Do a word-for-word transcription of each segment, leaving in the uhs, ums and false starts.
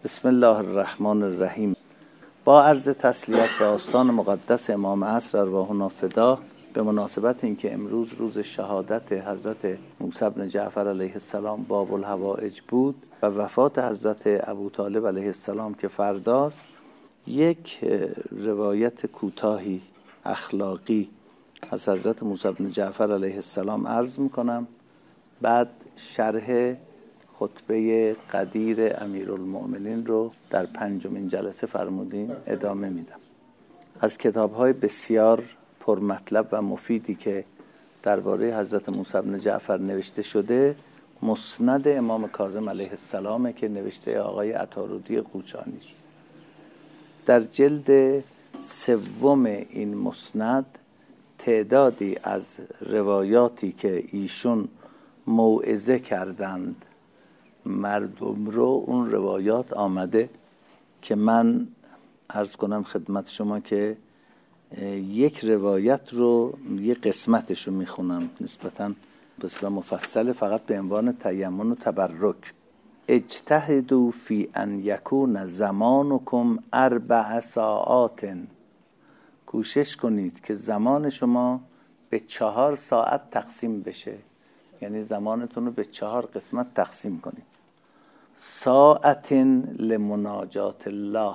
بسم الله الرحمن الرحیم. با عرض تسلیت به آستان مقدس امام عصر ارواحنا فدا، به مناسبت اینکه امروز روز شهادت حضرت موسی بن جعفر علیه السلام باب الحوائج بود و وفات حضرت ابوطالب علیه السلام که فرداست، یک روایت کوتاهی اخلاقی از حضرت موسی بن جعفر علیه السلام عرض میکنم، بعد شرح خطبه قدیر امیرالمؤمنین رو در پنجمین جلسه فرمودین ادامه میدم. از کتاب‌های بسیار پرمطلب و مفیدی که درباره حضرت موسی بن جعفر نوشته شده، مسند امام کاظم علیه السلام که نوشته آقای عطارودی قوچانی است. در جلد سوم این مسند تعدادی از روایاتی که ایشون موعظه کردند مردم رو، اون روایات آمده که من عرض کنم خدمت شما که یک روایت رو، یک قسمتش رو میخونم نسبتاً بسیار مفصل، فقط به عنوان تیمن و تبرک. اجتهدوا فی ان یکون زمانکم اربع ساعات، کوشش کنید که زمان شما به چهار ساعت تقسیم بشه، یعنی زمانتون رو به چهار قسمت تقسیم کنید. ساعت لمناجات الله،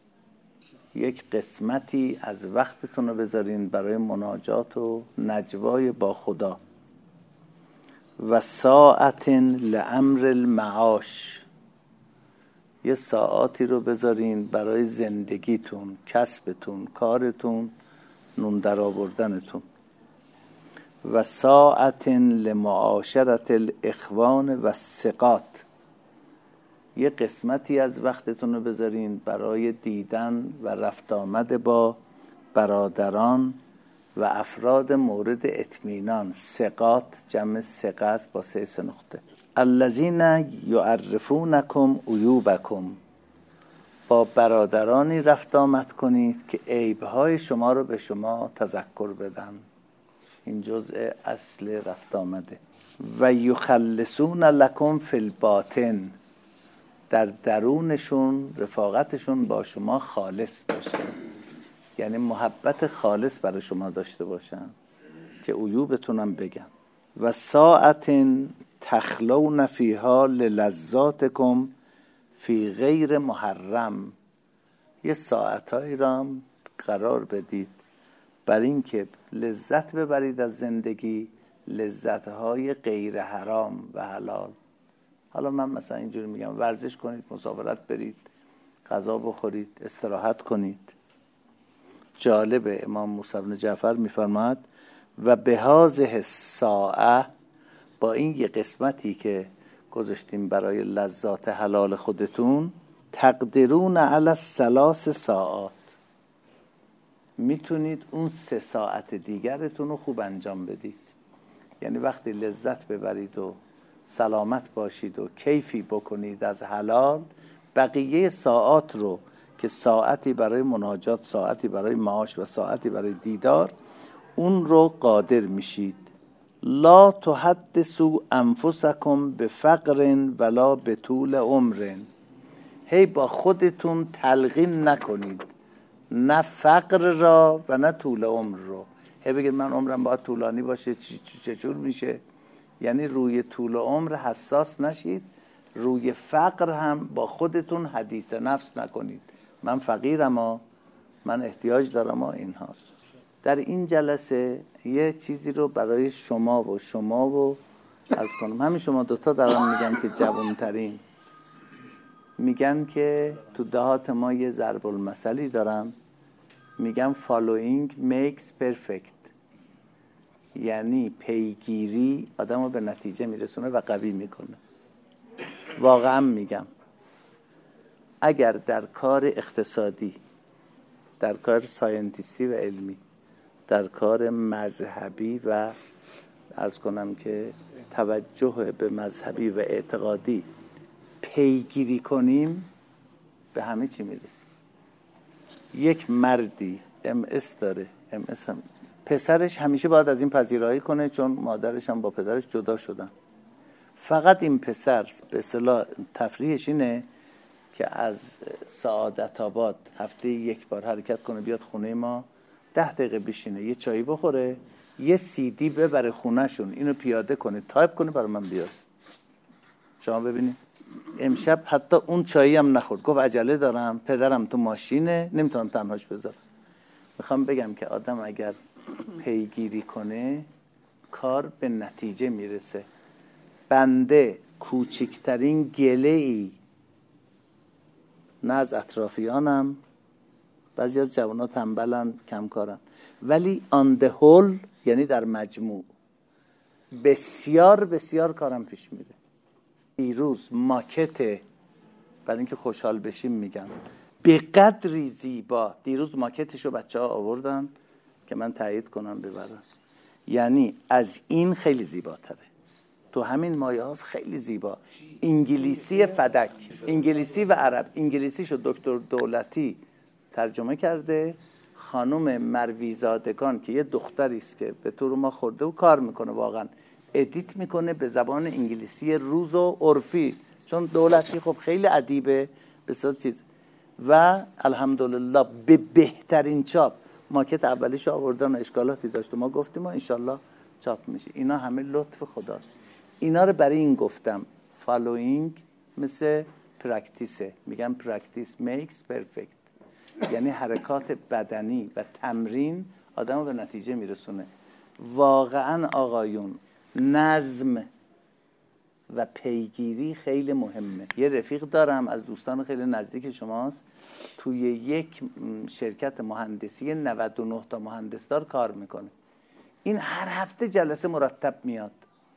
یک قسمتی از وقتتون رو بذارین برای مناجات و نجوای با خدا. و ساعت لامر المعاش، یه ساعتی رو بذارین برای زندگیتون، کسبتون، کارتون، نون در آوردنتون. و ساعت لمعاشرت الاخوان و الثقات، یه قسمتی از وقتتون رو بذارین برای دیدن و رفت آمد با برادران و افراد مورد اطمینان. ثقات جمع ثقه است با سه سه نقطه. الذین یعرفونکم عیوبکم، با برادرانی رفت آمد کنید که عیبهای شما رو به شما تذکر بدن، این جزء اصل رفت آمده. و یخلصون لکم فی الباطن، در درونشون رفاقتشون با شما خالص باشه، یعنی محبت خالص برای شما داشته باشن که عیوبتونم بگن. و ساعت تخلون فیها للذاتکم فی غیر محرم، یه ساعتایی را قرار بدید بر این که لذت ببرید از زندگی، لذتهای غیر حرام و حلال. حالا من مثلا اینجوری میگم ورزش کنید، مسافرت برید، غذا بخورید، استراحت کنید. جالب امام موسی بن جعفر میفرماد و به هذه الساعه، با این یه قسمتی که گذاشتیم برای لذات حلال خودتون، تقدرون علی الثلاث ساعات، میتونید اون سه ساعت دیگرتون رو خوب انجام بدید. یعنی وقتی لذت ببرید و سلامت باشید و کیفی بکنید از حلال، بقیه ساعات رو که ساعتی برای مناجات، ساعتی برای معاش و ساعتی برای دیدار، اون رو قادر میشید. لا تحدثوا انفسکم بفقر ولا بطول عمر، هی با خودتون تلقین نکنید، نه فقر را و نه طول عمر رو. هی بگید من عمرم باید طولانی باشه، چجور میشه؟ یعنی روی طول عمر حساس نشید، روی فقر هم با خودتون حدیث نفس نکنید، من فقیرم ها، من احتیاج دارم ها. اینها در این جلسه یه چیزی رو برای شما و شما و عرض کنم، همین شما دوتا دارم میگم که جوانترین، میگن که تو دهات ما یه ضرب المثلی دارم، میگم following makes perfect، یعنی پیگیری آدم رو به نتیجه میرسونه و قوی میکنه. واقعا میگم اگر در کار اقتصادی، در کار ساینتیستی و علمی، در کار مذهبی و عرض کنم که توجه به مذهبی و اعتقادی پیگیری کنیم، به همه چی میرسیم. یک مردی ام اس داره، ام اس هم پسرش همیشه باید از این پذیرایی کنه چون مادرش هم با پدرش جدا شدن. فقط این پسر به اصطلاح تفریحش اینه که از سعادت آباد هفته یک بار حرکت کنه بیاد خونه ما، ده دقیقه بشینه یه چایی بخوره، یه سی دی ببره خونهشون، اینو پیاده کنه تایپ کنه برای من بیاد. شما ببینید امشب حتی اون چایی هم نخورد، گفت عجله دارم، پدرم تو ماشینه نمیتونم تنهاش بذارم. میخوام بگم که آدم اگر پیگیری کنه کار به نتیجه میرسه. بنده کوچکترین گله ای نه از اطرافیانم، بعضی از جوانات تنبلن کمکارن، ولی آن ده هول یعنی در مجموع بسیار بسیار کارم پیش میره. دیروز ماکت، برای اینکه خوشحال بشیم میگم، به قدری زیبا، دیروز ماکتشو بچه ها آوردن که من تایید کنم ببرم، یعنی از این خیلی زیباتره، تو همین مایه هاست خیلی زیبا. انگلیسی فدک، انگلیسی و عرب، انگلیسیشو دکتر دولتی ترجمه کرده، خانم مرویزادگان که یه دختری است که به طور ما خورده و کار میکنه، واقعا ادیت میکنه به زبان انگلیسی روز و عرفی، چون دولتی خب خیلی ادیبه بسیار چیز، و الحمدلله به بهترین چاپ. ماکت اولیش آوردن و اشکالاتی داشت و ما گفتیم ما انشالله چاپ میشه. اینا همه لطف خداست. اینا رو برای این گفتم فالوینگ مثل پرکتیسه، میگم پرکتیس میکس پرفکت، یعنی حرکات بدنی و تمرین آدم رو به نتیجه میرسونه. واقعا آقایون نظم و پیگیری خیلی مهمه. یه رفیق دارم از دوستان خیلی نزدیک شماست، توی یک شرکت مهندسی نود و نه تا مهندسدار کار میکنه. این هر هفته جلسه مرتب میاد،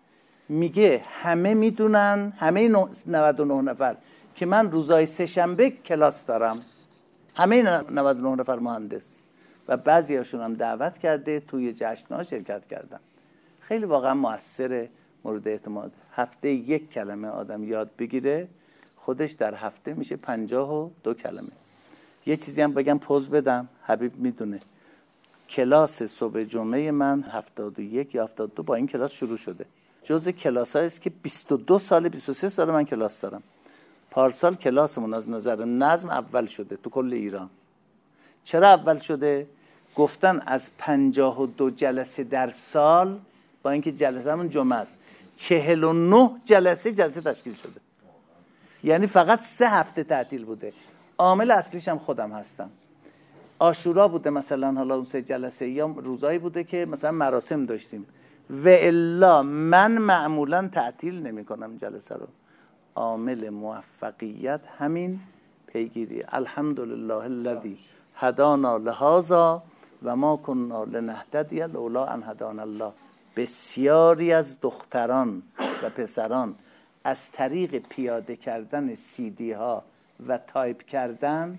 میگه همه میدونن، همه نود و نه نفر که من روزای سه شنبه کلاس دارم، همه نود و نه نفر مهندس، و بعضی هاشون هم دعوت کرده توی جشن‌ها شرکت کردن. خیلی واقعا مؤثر، مورد اعتماد. هفته یک کلمه آدم یاد بگیره خودش در هفته میشه پنجاه و دو کلمه. یه چیزی هم بگم پوز بدم، حبیب میدونه کلاس صبح جمعه من هفتاد و یک یا هفتاد و دو با این کلاس شروع شده. جزء کلاسایی است که بیست و دو سال بیست و سه سال من کلاس دارم. پارسال کلاسمون از نظر نظم اول شده تو کل ایران. چرا اول شده؟ گفتن از پنجاه و دو جلسه در سال، با اینکه جلسه همون جمعه است، چهل و نه جلسه جلسه تشکیل شده. یعنی فقط سه هفته تعطیل بوده. عامل اصلیش هم خودم هستم. عاشورا بوده مثلا، حالا اون سه جلسه، یا روزایی بوده که مثلا مراسم داشتیم، و الا من معمولا تعطیل نمی کنم جلسه رو. عامل موفقیت همین پیگیری. الحمدلله الذی هدانا لهذا و ما كنا لنهتدی لولا ان هدانا الله. بسیاری از دختران و پسران از طریق پیاده کردن سی دی ها و تایپ کردن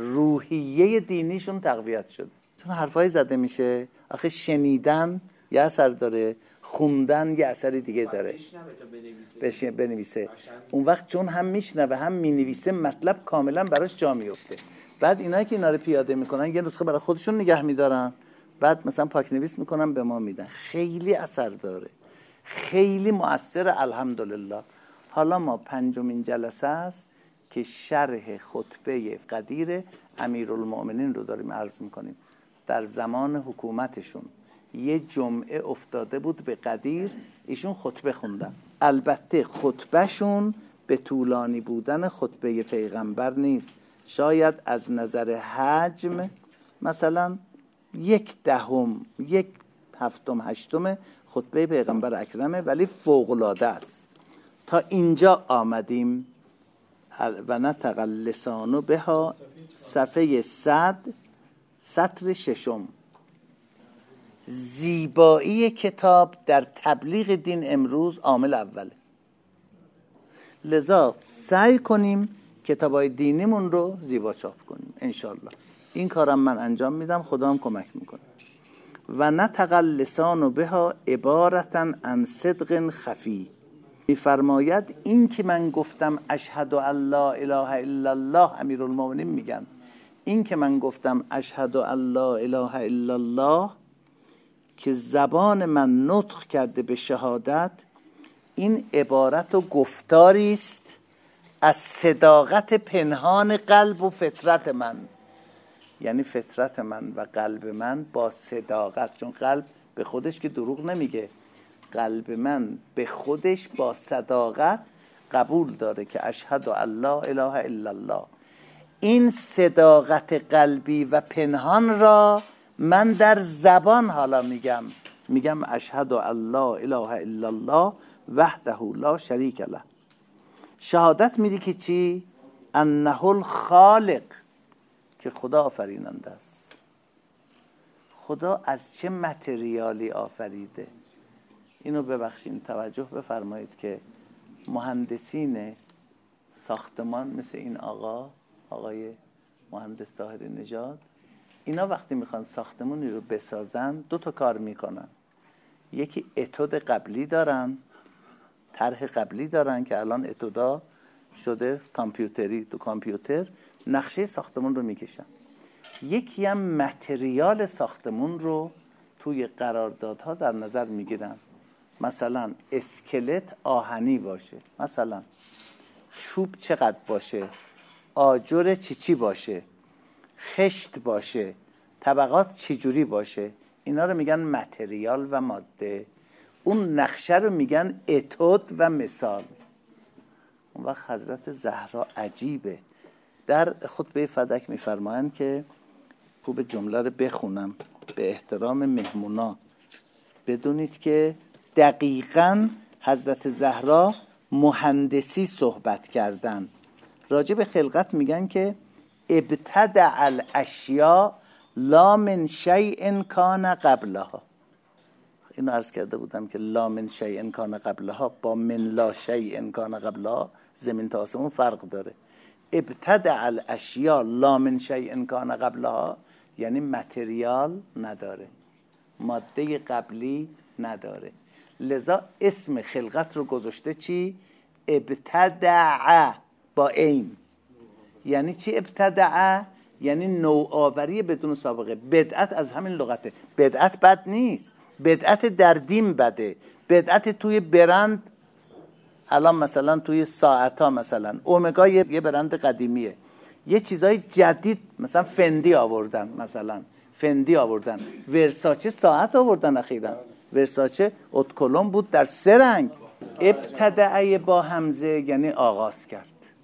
روحیه دینیشون تقویت شد. چون حرفای زده میشه، آخه شنیدن یه اثر داره، خوندن یه اثر دیگه داره. بشینه بنویسه، اون وقت چون هم میشنوه هم مینویسه مطلب کاملا براش جا میفته. بعد اینایی که اینا رو پیاده میکنن یه نسخه برای خودشون نگه میدارن، بعد مثلا پاک نویس میکنن به ما میدن. خیلی اثر داره، خیلی مؤثر. الحمدلله. حالا ما پنجمین جلسه است که شرح خطبه قدیر امیرالمؤمنین رو داریم عرض میکنیم. در زمان حکومتشون یه جمعه افتاده بود به قدیر، ایشون خطبه خوندن. البته خطبهشون به طولانی بودن خطبه پیغمبر نیست، شاید از نظر حجم مثلا یک دهم، یک هفتم هشتم خطبه پیغمبر اکرمه، ولی فوق‌العاده است. تا اینجا آمدیم. و نطق اللسان بها، صفحه صد، سطر ششم. زیبایی کتاب در تبلیغ دین امروز عامل اوله. لذا سعی کنیم کتابای دینیمون رو زیبا چاپ کنیم انشالله. این کارم من انجام میدم، خدا هم کمک میکنه. و نطق اللسان بها عبارتا عن صدق خفی. میفرماید این که من گفتم اشهد ان لا اله الا الله، امیرالمومنین میگن این که من گفتم اشهد ان لا اله الا الله، که زبان من نطق کرده به شهادت، این عبارت و گفتاری است از صداقت پنهان قلب و فطرت من. یعنی فطرت من و قلب من با صداقت، چون قلب به خودش که دروغ نمیگه، قلب من به خودش با صداقت قبول داره که اشهد ان لا اله الا الله. این صداقت قلبی و پنهان را من در زبان حالا میگم میگم اشهد ان لا اله الا الله وحده لا شریک له. شهادت میدی که چی؟ انه الخالق، که خدا آفریننده است. خدا از چه متریالی آفریده؟ اینو ببخشید توجه بفرمایید که مهندسین ساختمان مثل این آقا آقای مهندس طاهر نژاد، اینا وقتی میخوان ساختمونی رو بسازن دو تا کار میکنن. یکی اتود قبلی دارن، طرح قبلی دارن که الان اتودا شده کامپیوتری، تو کامپیوتر نقشه ساختمون رو میکشن. یکی هم متریال ساختمون رو توی قراردادها در نظر میگیرن. مثلا اسکلت آهنی باشه، مثلا چوب چقدر باشه، آجر چی چی باشه، خشت باشه، طبقات چی جوری باشه، اینا رو میگن متریال و ماده. اون نقشه رو میگن اتود و مثال. اون وقت حضرت زهرا عجیبه، در خطبه فدک میفرمایند که خوب جمله رو بخونم به احترام مهمونا بدونید که دقیقاً حضرت زهرا مهندسی صحبت کردن. راجع به خلقت میگن که ابتدع الاشیاء لا من شیء کان قبلها. اینو عرض کرده بودم که لا من شیء کان قبلها با من لا شیء کان قبلها زمین تا آسمون فرق داره. ابتدع الاشیاء لا من شیء کان قبلها یعنی متریال نداره، ماده قبلی نداره. لذا اسم خلقت رو گذاشته چی؟ ابتدع با این. یعنی چی ابتدع؟ یعنی نوآوری بدون سابقه. بدعت از همین لغته. بدعت بد نیست، بدعت در دین بده. بدعت توی برند، الان مثلا توی ساعت ها مثلا اومگا یه برند قدیمیه، یه چیزای جدید مثلا فندی آوردن، مثلا فندی آوردن، ورساچه ساعت آوردن اخیراً، ورساچه اتکلون بود در سه رنگ. ابتدعه با همزه یعنی آغاز کرد.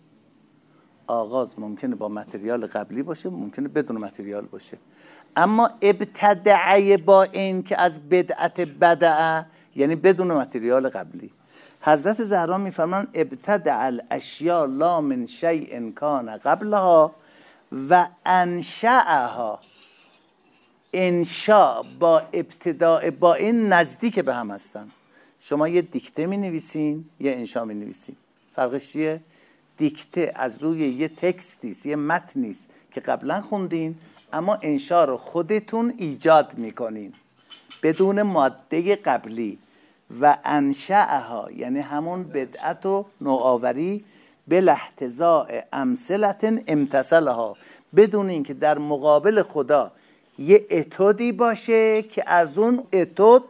آغاز ممکنه با متریال قبلی باشه، ممکنه بدون متریال باشه. اما ابتدعه با این که از بدعت بدعه یعنی بدون متریال قبلی. حضرت زهرا میفرمان ابتدع الاشیاء لا من شیء کان قبلها و انشأها. انشاء با ابتداء با این نزدیک به هم هستن. شما یه دیکته می نویسین، یه انشاء می نویسین. فرقش چیه؟ دیکته از روی یه تکستیست، یه متنیست که قبلا خوندین، اما انشاء رو خودتون ایجاد میکنین بدون ماده قبلی. و انشأها یعنی همون بدعت و نوآوری به لاحتضاء امثلة امتثلها، بدون اینکه در مقابل خدا یه اتودی باشه که از اون اتود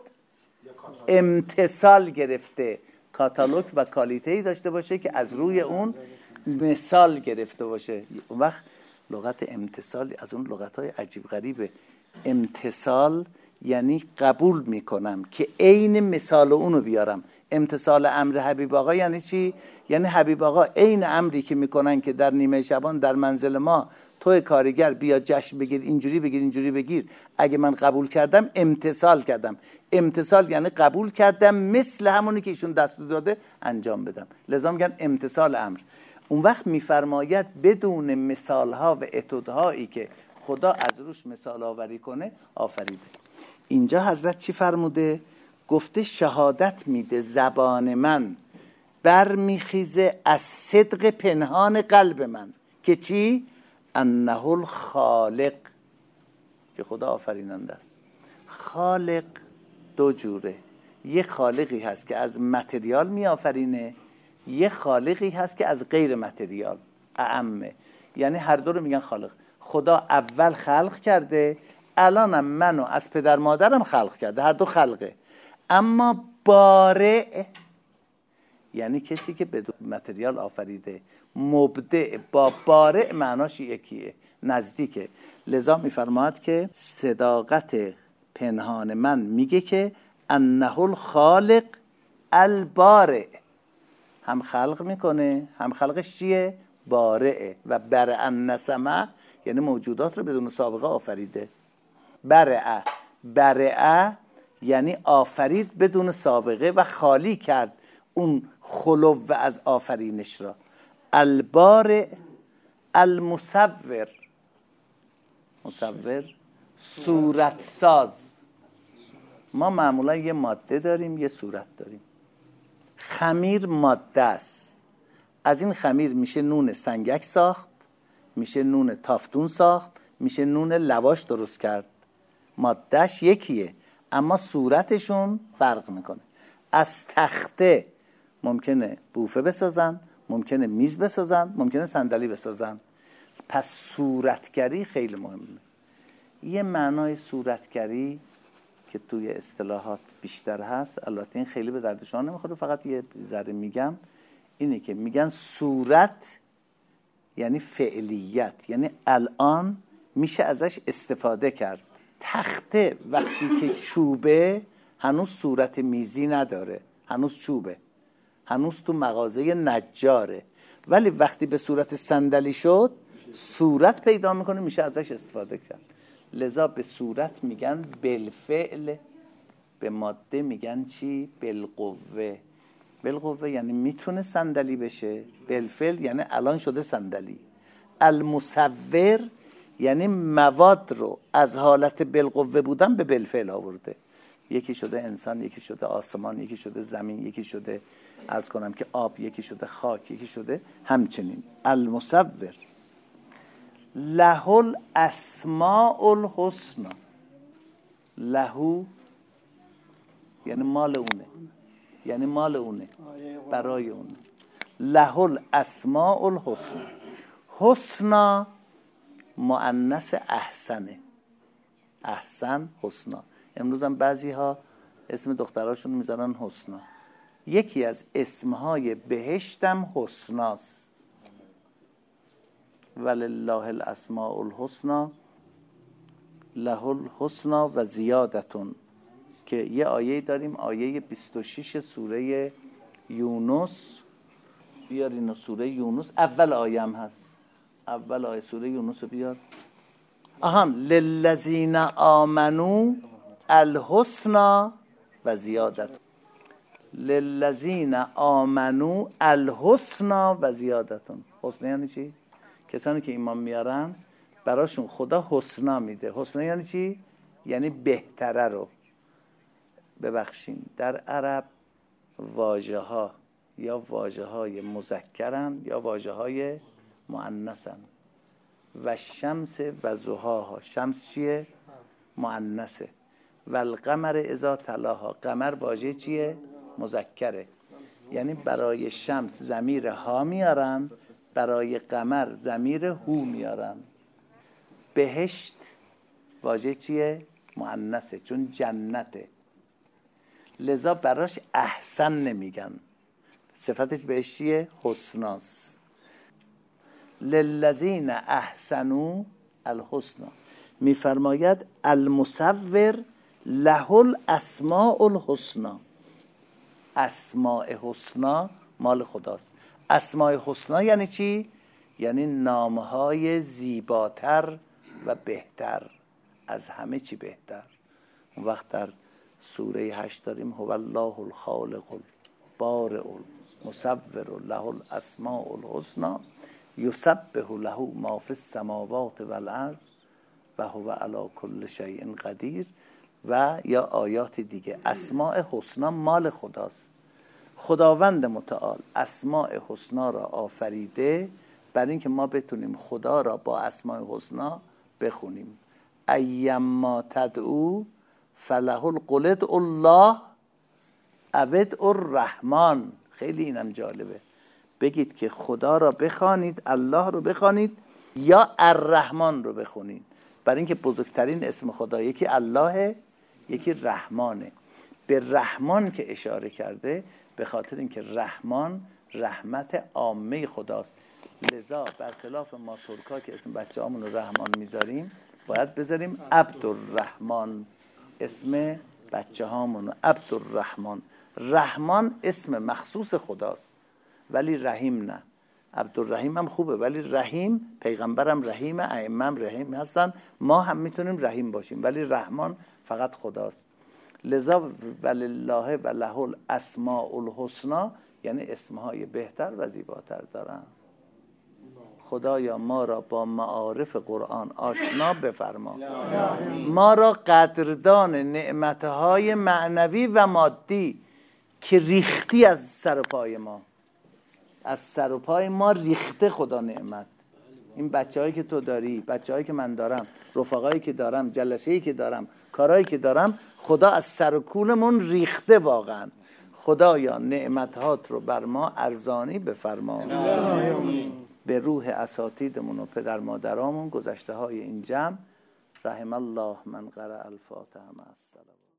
امتثال گرفته، کاتالوگ و کالیته‌ای داشته باشه که از روی اون مثال گرفته باشه. اون وقت لغت امتثال از اون لغت‌های عجیب غریبه. امتثال یعنی قبول میکنم که عین مثال اونو بیارم. امتثال امر حبیب آقا یعنی چی؟ یعنی حبیب آقا عین امری که میکنن که در نیمه شبان در منزل ما توی کارگر بیا جشن بگیر، اینجوری بگیر اینجوری بگیر، اگه من قبول کردم امتثال کردم. امتثال یعنی قبول کردم مثل همونی که ایشون دستور داده انجام بدم. لذا میگن امتثال امر. اون وقت میفرماید بدون مثالها و اتودهایی که خدا از روش مثال آوری کنه آفریده. اینجا حضرت چی فرموده؟ گفته شهادت میده زبان من برمیخیزه از صدق پنهان قلب من که چی؟ انه الخالق، که خدا آفریننده است. خالق دو جوره، یه خالقی هست که از متریال می آفرینه، یه خالقی هست که از غیر متریال اعمه. یعنی هر دو رو میگن خالق. خدا اول خلق کرده، الانم منو از پدر مادرم خلق کرده، هر دو خلقه. اما بارع یعنی کسی که بدون متریال آفریده. مبدع با بارع معناش یکیه، نزدیکه. لذا میفرماد که صداقت پنهان من میگه که انه الخالق البارع، هم خلق میکنه، هم خلقش چیه؟ بارعه. و برع النسمه یعنی موجودات رو بدون سابقه آفریده. برع برع یعنی آفرید بدون سابقه و خالی کرد اون خلو از آفرینش را. البارع المصور، مصور صورت ساز. ما معمولا یه ماده داریم یه صورت داریم. خمیر ماده است، از این خمیر میشه نون سنگک ساخت، میشه نون تافتون ساخت، میشه نون لواش درست کرد. مادهش یکیه اما صورتشون فرق میکنه. از تخته ممکنه بوفه بسازن، ممکنه میز بسازن، ممکنه صندلی بسازن. پس صورتگری خیلی مهمه. یه معنای صورتگری که توی اصطلاحات بیشتر هست، البته این خیلی به درد شما نمیخوره، فقط یه ذره میگم، اینه که میگن صورت یعنی فعلیت، یعنی الان میشه ازش استفاده کرد. تخته وقتی که چوبه هنوز صورت میزی نداره، هنوز چوبه، هنوز تو مغازه نجاره، ولی وقتی به صورت صندلی شد صورت پیدا میکنه، میشه ازش استفاده کرد. لذا به صورت میگن بالفعل، به ماده میگن چی؟ بالقوه. بالقوه یعنی میتونه صندلی بشه، بالفعل یعنی الان شده صندلی. المصور یعنی مواد رو از حالت بالقوه بودن به بالفعل آورده. یکی شده انسان، یکی شده آسمان، یکی شده زمین، یکی شده عرض کنم که آب، یکی شده خاک، یکی شده همچنین. المصور له الاسماء الحسنى. له یعنی مال اونه، یعنی مال اونه، برای اونه. له الاسماء الحسنى. حسنا مؤنث احسنه، احسن حسنا. امروز هم بعضی ها اسم دختراشون میذارن حسنا. یکی از اسمهای بهشتم حسناست. ولله الاسماء الحسنى له الحسنى و زیادتون، که یه آیه داریم، آیه بیست و شش سوره یونس. بیارین سوره یونس، اول آیه هم هست، اول آیه سوره یونس رو بیار. آهان للذین آمنوا الحسنى و زیادت. للذین آمنوا الحسنى و زیادتون. حسنى یعنی چی؟ کسانی که ایمان میارن براشون خدا حسنا میده. حسنا یعنی چی؟ یعنی بهتره رو. ببخشین در عرب واژه ها یا واژه های مذکرن یا واژه های مؤنثن. و شمس و ضحاها. شمس چیه؟ مؤنثه. و القمر اذا تلاها. قمر واژه چیه؟ مذکره. یعنی برای شمس ضمیر ها میارن، برای قمر ضمیر هو میارن. بهشت واژه چیه؟ مؤنثه، چون جنته. لذا براش احسن نمیگن، صفتش بهش چیه؟ حسناست. للذین احسنوا الحسنى. میفرماید المصور له الاسماء الحسنى. اسماء حسنا مال خداست. اسماء حسنا یعنی چی؟ یعنی نامهای زیباتر و بهتر، از همه چی بهتر. اون وقت در سوره هشت داریم هو الله الخالق البارئ المصور له الاسماء الحسنى یسبح له ما فی السماوات والارض و هو علی کل شیء قدیر. و یا آیات دیگه. اسماء حسنا مال خداست. خداوند متعال اسماء حسنا را آفریده برای اینکه ما بتونیم خدا را با اسماء حسنا بخونیم. ایما تدعو فله القلد الله اود الرحمن. خیلی اینم جالبه، بگید که خدا را بخوانید، الله رو بخوانید یا الرحمن رو بخونید، برای اینکه بزرگترین اسم خدا یکی الله، یکی رحمانه. به رحمان که اشاره کرده به خاطر اینکه رحمان رحمت عامه خداست. لذا برخلاف ما ترکا که اسم بچه هامون رو رحمان میذاریم، باید بذاریم عبدالرحمن اسم بچه هامون. عبدالرحمن، رحمان اسم مخصوص خداست ولی رحیم نه. عبدالرحیم هم خوبه ولی رحیم، پیغمبرم رحیم، ائمه‌ام رحیم هستن، ما هم میتونیم رحیم باشیم ولی رحمان فقط خداست. لذا ولله و له الاسماء الحسنا یعنی اسمهای بهتر و زیباتر دارن. خدایا ما را با معارف قرآن آشنا بفرما، ما را قدردان نعمتهای معنوی و مادی که ریختی از سر و پای ما، از سر و پای ما ریخته خدا نعمت. این بچه‌هایی که تو داری، بچه‌هایی که من دارم، رفقایی که دارم، جلسه‌ای که دارم، کارهایی که دارم، خدا از سر و کولمون ریخته واقعا. خدایا نعمتهات رو بر ما ارزانی بفرما. به روح اساتیدمون و پدر مادرامون، گذشته های این جمع، رحم الله من قرأ الفاتحه مع السلام.